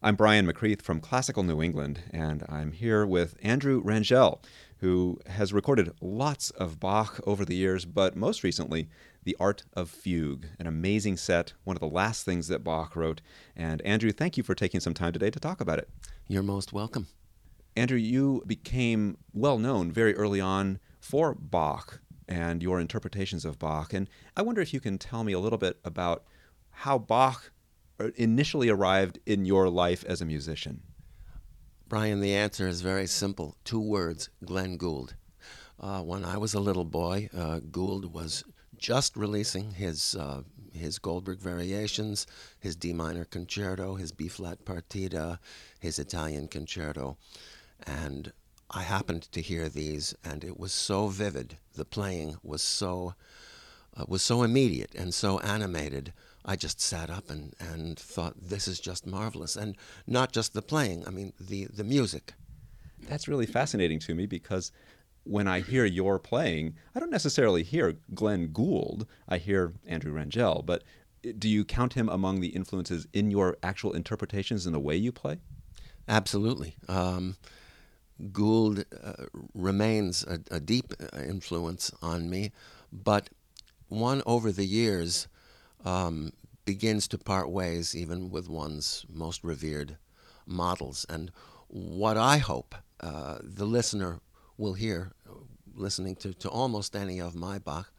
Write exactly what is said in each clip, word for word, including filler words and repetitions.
I'm Brian McCreath from Classical New England, and I'm here with Andrew Rangel, who has recorded lots of Bach over the years, but most recently, The Art of Fugue, an amazing set, one of the last things that Bach wrote. And Andrew, thank you for taking some time today to talk about it. You're most welcome. Andrew, you became well known very early on for Bach and your interpretations of Bach. And I wonder if you can tell me a little bit about how Bach initially arrived in your life as a musician. Brian, the answer is very simple. Two words, Glenn Gould. Uh, when I was a little boy, uh, Gould was just releasing his uh, his Goldberg Variations, his D minor concerto, his B-flat partita, his Italian concerto. And I happened to hear these, and it was so vivid. The playing was so uh, was so immediate and so animated. I just sat up and, and thought, this is just marvelous. And not just the playing, I mean, the, the music. That's really fascinating to me because when I hear your playing, I don't necessarily hear Glenn Gould. I hear Andrew Rangel. But do you count him among the influences in your actual interpretations in the way you play? Absolutely. Um, Gould uh, remains a, a deep influence on me, but one over the years um, begins to part ways even with one's most revered models. And what I hope uh, the listener will hear, listening to, to almost any of my Bach,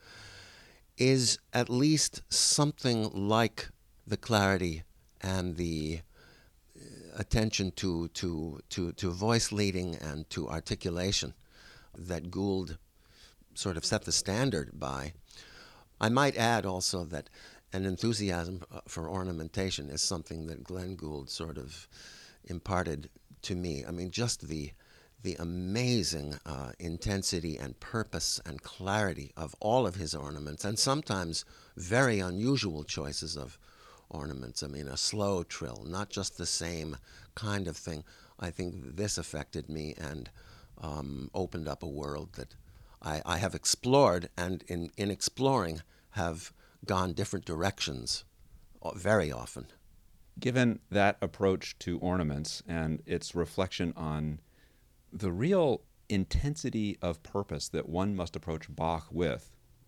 is at least something like the clarity and the attention to, to, to, to voice leading and to articulation that Gould sort of set the standard by. I might add also that an enthusiasm for ornamentation is something that Glenn Gould sort of imparted to me. I mean, just the the amazing uh, intensity and purpose and clarity of all of his ornaments, and sometimes very unusual choices of ornaments. I mean, a slow trill, not just the same kind of thing. I think this affected me and um, opened up a world that I, I have explored, and in, in exploring have gone different directions very often. Given that approach to ornaments and its reflection on the real intensity of purpose that one must approach Bach with,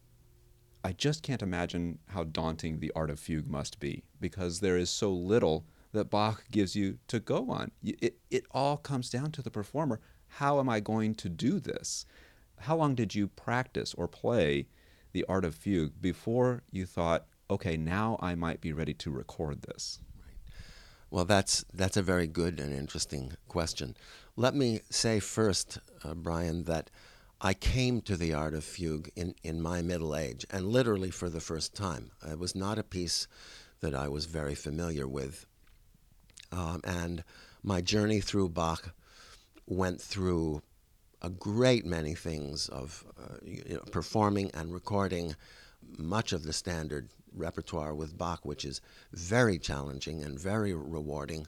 I just can't imagine how daunting the art of fugue must be because there is so little that Bach gives you to go on. It, it all comes down to the performer. How am I going to do this? How long did you practice or play the art of fugue before you thought, okay, now I might be ready to record this? Well, that's that's a very good and interesting question. Let me say first, uh, Brian, that I came to the art of fugue in, in my middle age, and literally for the first time. It was not a piece that I was very familiar with. Um, and my journey through Bach went through a great many things of uh, you know, performing and recording much of the standard repertoire with Bach, which is very challenging and very rewarding.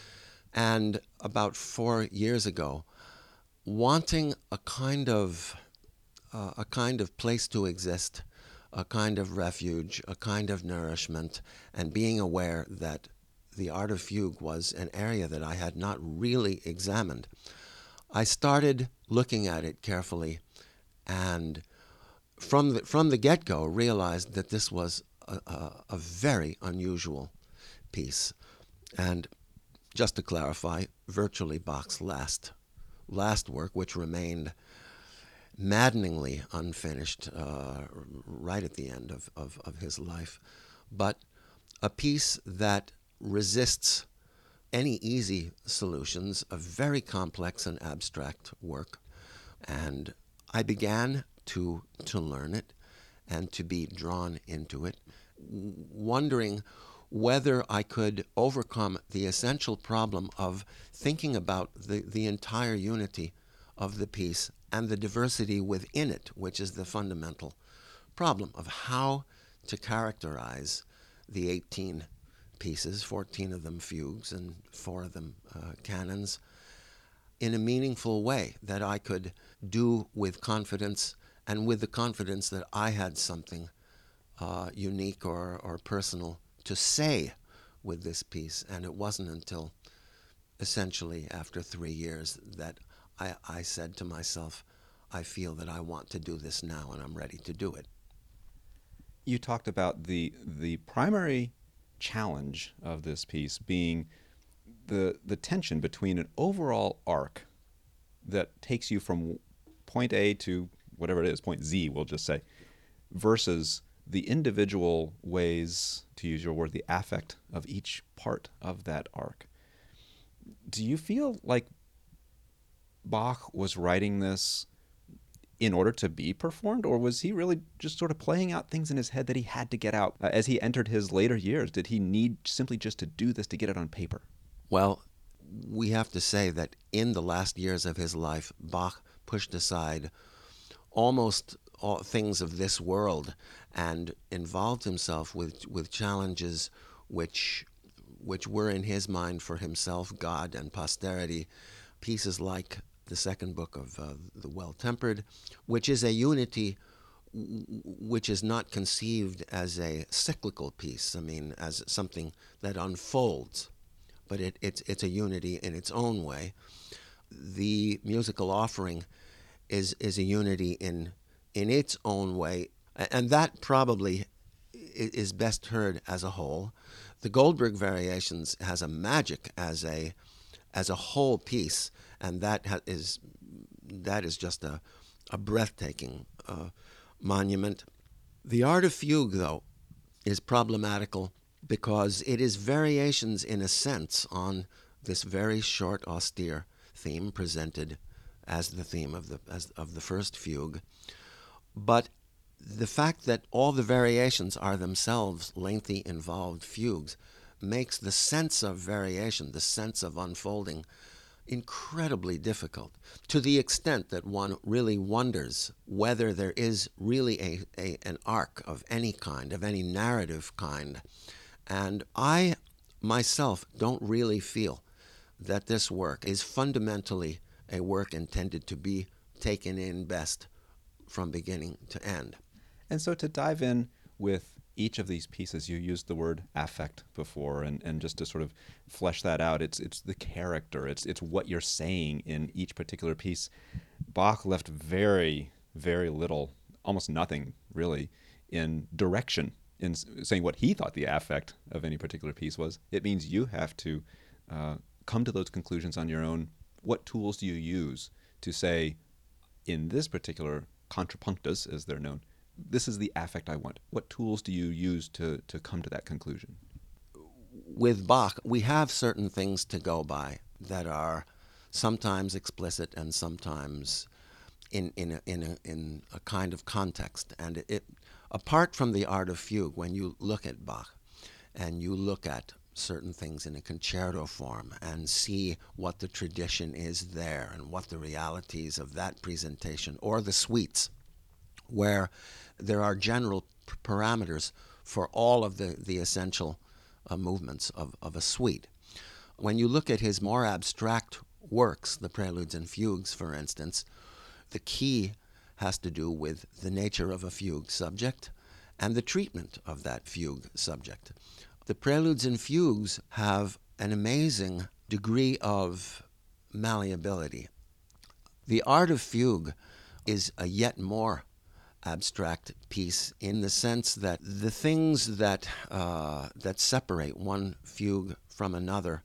And about four years ago, wanting a kind of uh, a kind of place to exist, a kind of refuge, a kind of nourishment, and being aware that the art of fugue was an area that I had not really examined, I started looking at it carefully, and from the, from the get-go realized that this was a, a, a very unusual piece. And just to clarify, virtually Bach's last last work, which remained maddeningly unfinished uh, right at the end of, of, of his life, but a piece that resists any easy solutions, a very complex and abstract work. And I began to to learn it and to be drawn into it, wondering whether I could overcome the essential problem of thinking about the, the entire unity of the piece and the diversity within it, which is the fundamental problem of how to characterize the eighteen pieces, fourteen of them fugues and four of them uh, canons, in a meaningful way that I could do with confidence and with the confidence that I had something uh, unique or, or personal to say with this piece. And it wasn't until essentially after three years that I, I said to myself, I feel that I want to do this now and I'm ready to do it. You talked about the the primary challenge of this piece being the the tension between an overall arc that takes you from point A to whatever it is, point Z, we'll just say, versus the individual ways, to use your word, the affect of each part of that arc. Do you feel like Bach was writing this in order to be performed, or was he really just sort of playing out things in his head that he had to get out uh, as he entered his later years? Did he need simply just to do this to get it on paper? Well, we have to say that in the last years of his life, Bach pushed aside almost all things of this world and involved himself with, with challenges which which were in his mind for himself, God, and posterity. Pieces like the second book of uh, The Well-Tempered, which is a unity which is not conceived as a cyclical piece, I mean, as something that unfolds, but it, it's, it's a unity in its own way. The musical offering is, is a unity in, in its own way, and that probably is best heard as a whole. The Goldberg Variations has a magic as a as a whole piece, and that ha- is that is just a a breathtaking uh, monument. The Art of Fugue, though, is problematical because it is variations in a sense on this very short, austere theme presented as the theme of the as of the first fugue, but the fact that all the variations are themselves lengthy, involved fugues makes the sense of variation, the sense of unfolding, incredibly difficult, to the extent that one really wonders whether there is really a, a an arc of any kind, of any narrative kind. And I myself don't really feel that this work is fundamentally a work intended to be taken in best from beginning to end. And so to dive in with each of these pieces, you used the word affect before, and, and just to sort of flesh that out, it's it's the character, it's it's what you're saying in each particular piece. Bach left very, very little, almost nothing really, in direction, in saying what he thought the affect of any particular piece was. It means you have to uh, come to those conclusions on your own. What tools do you use to say, in this particular contrapunctus, as they're known, this is the affect I want? What tools do you use to, to come to that conclusion? With Bach, we have certain things to go by that are sometimes explicit and sometimes in in a, in a, in a kind of context. And it, it, apart from the Art of Fugue, when you look at Bach and you look at certain things in a concerto form and see what the tradition is there and what the realities of that presentation, or the suites, where there are general p- parameters for all of the, the essential uh, movements of, of a suite. When you look at his more abstract works, the preludes and fugues, for instance, the key has to do with the nature of a fugue subject and the treatment of that fugue subject. The preludes and fugues have an amazing degree of malleability. The Art of Fugue is a yet more abstract piece in the sense that the things that uh, that separate one fugue from another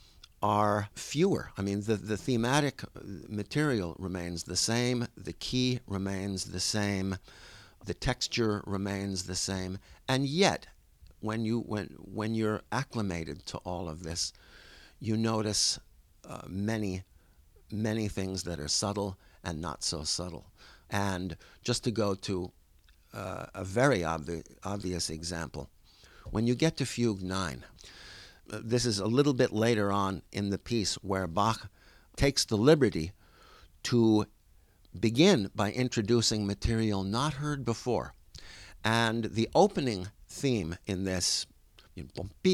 are fewer. I mean, the, the thematic material remains the same, the key remains the same, the texture remains the same, and yet when you when when you're acclimated to all of this, you notice uh, many many things that are subtle and not so subtle. And just to go to uh, a very obvi- obvious example, when you get to Fugue nine, uh, this is a little bit later on in the piece where Bach takes the liberty to begin by introducing material not heard before. And the opening theme in this, it,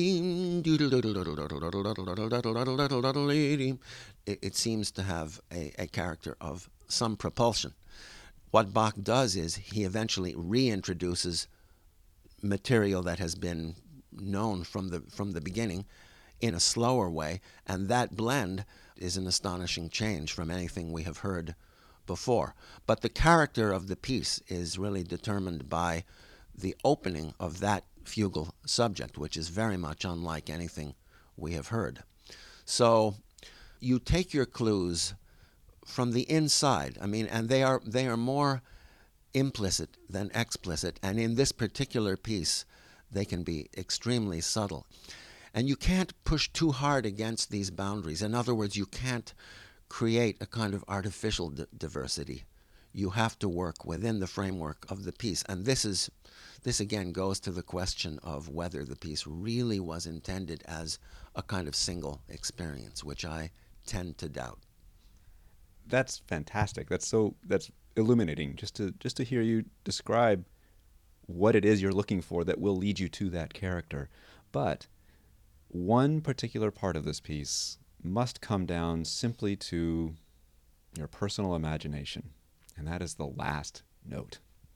it seems to have a, a character of some propulsion. What Bach does is he eventually reintroduces material that has been known from the from the beginning in a slower way, and that blend is an astonishing change from anything we have heard before. But the character of the piece is really determined by the opening of that fugal subject, which is very much unlike anything we have heard. So you take your clues from the inside. I mean, and they are they are more implicit than explicit, and in this particular piece, they can be extremely subtle. And you can't push too hard against these boundaries. In other words, you can't create a kind of artificial d- diversity. You have to work within the framework of the piece. And this is this again goes to the question of whether the piece really was intended as a kind of single experience, which I tend to doubt. That's fantastic. That's so that's illuminating just to just to hear you describe what it is you're looking for that will lead you to that character. But one particular part of this piece must come down simply to your personal imagination, and that is the last note.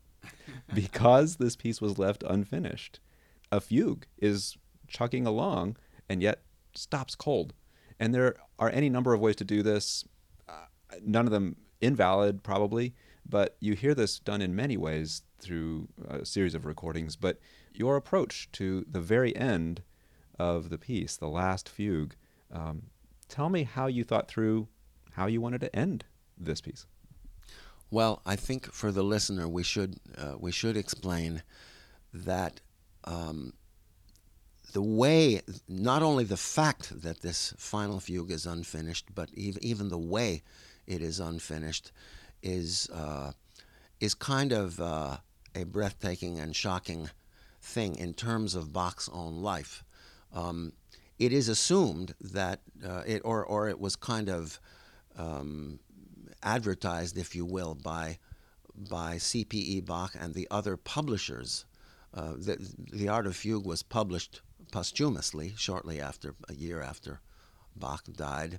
Because this piece was left unfinished, a fugue is chugging along and yet stops cold. And there are any number of ways to do this, uh, none of them invalid probably, but you hear this done in many ways through a series of recordings. But your approach to the very end of the piece, the last fugue, um, tell me how you thought through how you wanted to end this piece. Well, I think for the listener, we should uh, we should explain that um, the way, not only the fact that this final fugue is unfinished, but even even the way it is unfinished is uh, is kind of uh, a breathtaking and shocking thing in terms of Bach's own life. Um, it is assumed that uh, it or or it was kind of um, advertised, if you will, by by C P E Bach and the other publishers. Uh, the, the Art of Fugue was published posthumously shortly after, a year after Bach died,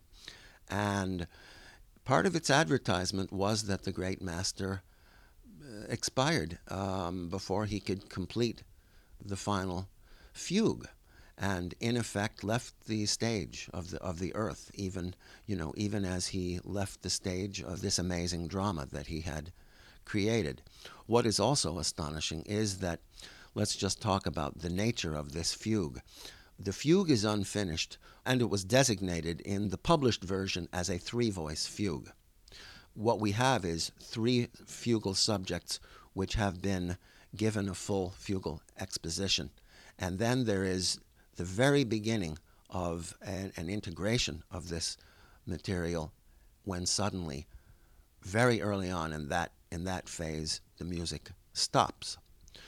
and part of its advertisement was that the great master uh, expired um, before he could complete the final fugue, and in effect left the stage of the of the earth, even you know even as he left the stage of this amazing drama that he had created. What is also astonishing is that, let's just talk about the nature of this fugue. The fugue is unfinished, and it was designated in the published version as a three-voice fugue. What we have is three fugal subjects which have been given a full fugal exposition, and then there is the very beginning of an, an integration of this material, when suddenly, very early on in that in that phase, the music stops.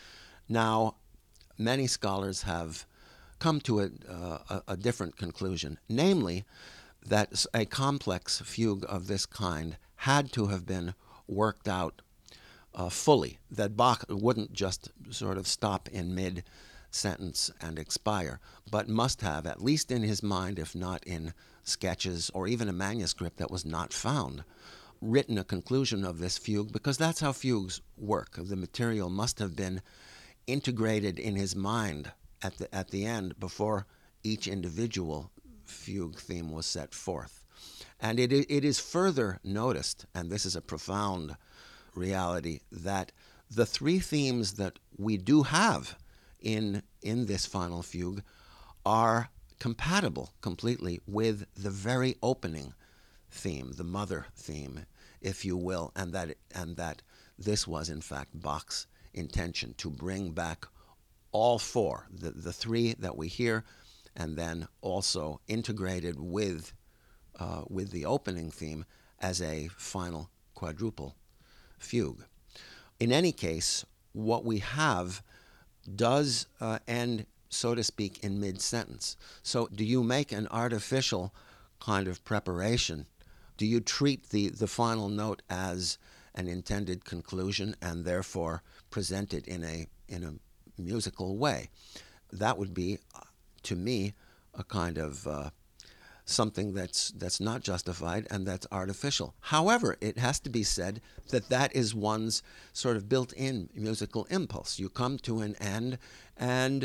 Now, many scholars have come to a, uh, a, a different conclusion, namely that a complex fugue of this kind had to have been worked out uh, fully, that Bach wouldn't just sort of stop in mid sentence and expire, but must have, at least in his mind, if not in sketches or even a manuscript that was not found, written a conclusion of this fugue, because that's how fugues work. The material must have been integrated in his mind at the at the end before each individual fugue theme was set forth. And it it is further noticed, and this is a profound reality, that the three themes that we do have in in this final fugue are compatible completely with the very opening theme, the mother theme, if you will, and that and that this was in fact Bach's intention, to bring back all four, the, the three that we hear, and then also integrated with uh, with the opening theme as a final quadruple fugue. In any case, what we have does uh, end, so to speak, in mid-sentence. So do you make an artificial kind of preparation? Do you treat the, the final note as an intended conclusion and therefore present it in a in a musical way? That would be, to me, a kind of uh, something that's that's not justified and that's artificial. However, it has to be said that that is one's sort of built-in musical impulse. You come to an end, and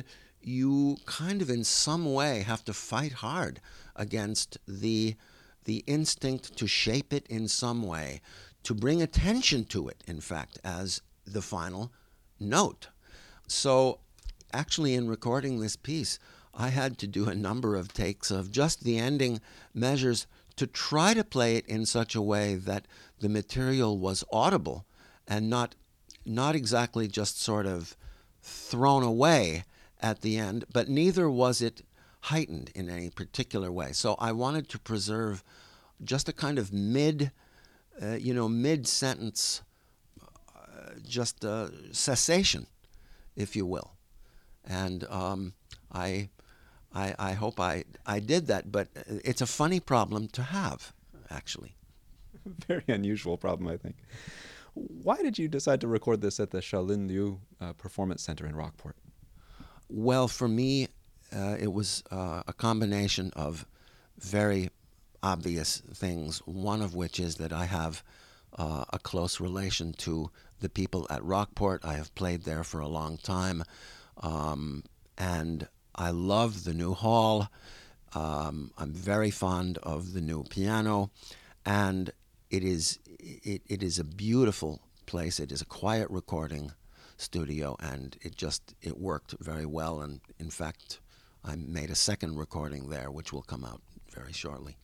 you kind of in some way have to fight hard against the the instinct to shape it in some way, to bring attention to it, in fact, as the final note. So actually in recording this piece, I had to do a number of takes of just the ending measures to try to play it in such a way that the material was audible and not not exactly just sort of thrown away at the end, but neither was it heightened in any particular way. So I wanted to preserve just a kind of mid, uh, you know, mid-sentence, uh, just uh, cessation, if you will. And um, I, I, I hope I, I did that, but it's a funny problem to have, actually. Very unusual problem, I think. Why did you decide to record this at the Shaolin Liu uh, Performance Center in Rockport? Well, for me, uh, it was uh, a combination of very obvious things, one of which is that I have uh, a close relation to the people at Rockport. I have played there for a long time, um, and I love the new hall. Um, I'm very fond of the new piano, and it is it, it is a beautiful place. It is a quiet recording studio, and it just it worked very well. And in fact, I made a second recording there, which will come out very shortly.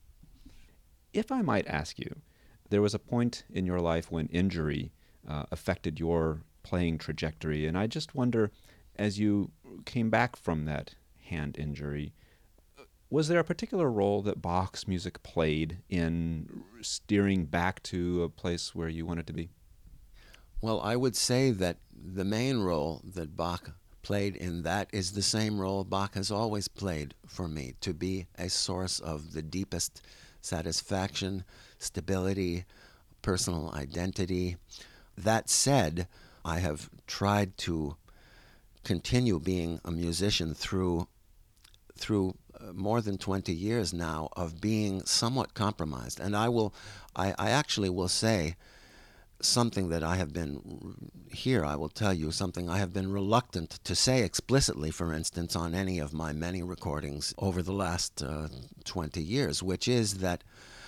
If I might ask you, there was a point in your life when injury uh, affected your playing trajectory, and I just wonder, as you came back from that hand injury, was there a particular role that Bach's music played in steering back to a place where you wanted to be? Well, I would say that the main role that Bach played in that is the same role Bach has always played for me, to be a source of the deepest satisfaction, stability, personal identity. That said, I have tried to continue being a musician through through uh, more than twenty years now of being somewhat compromised. And I will, I, I actually will say something that I have been, here I will tell you something I have been reluctant to say explicitly, for instance, on any of my many recordings over the last uh, twenty years, which is that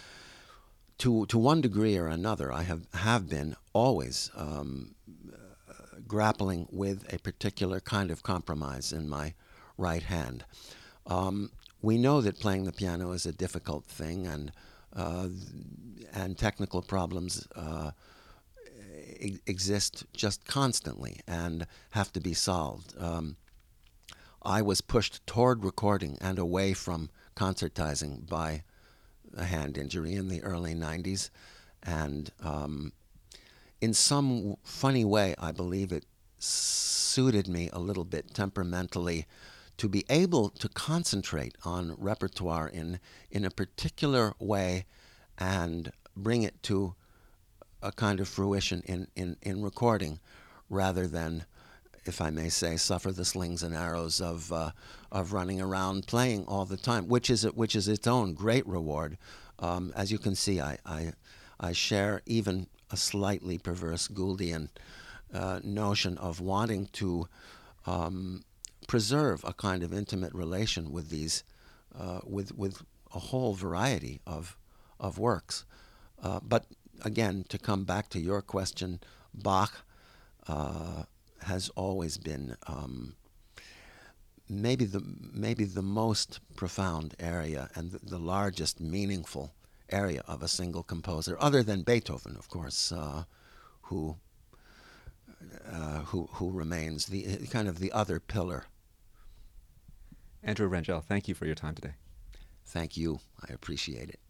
to to one degree or another, I have, have been always um, uh, grappling with a particular kind of compromise in my right hand. Um, we know that playing the piano is a difficult thing, and uh, and technical problems uh, e- exist just constantly and have to be solved. Um, I was pushed toward recording and away from concertizing by a hand injury in the early nineties, and um, in some funny way, I believe it suited me a little bit temperamentally to be able to concentrate on repertoire in in a particular way and bring it to a kind of fruition in, in, in recording, rather than, if I may say, suffer the slings and arrows of uh, of running around playing all the time, which is which is its own great reward. Um, as you can see, I, I I share even a slightly perverse Gouldian uh, notion of wanting to um, preserve a kind of intimate relation with these, uh, with with a whole variety of of works. Uh, but again, to come back to your question, Bach uh, has always been um, maybe the maybe the most profound area and the, the largest meaningful area of a single composer, other than Beethoven, of course, uh, who uh, who who remains the kind of the other pillar. Andrew Rangel, thank you for your time today. Thank you. I appreciate it.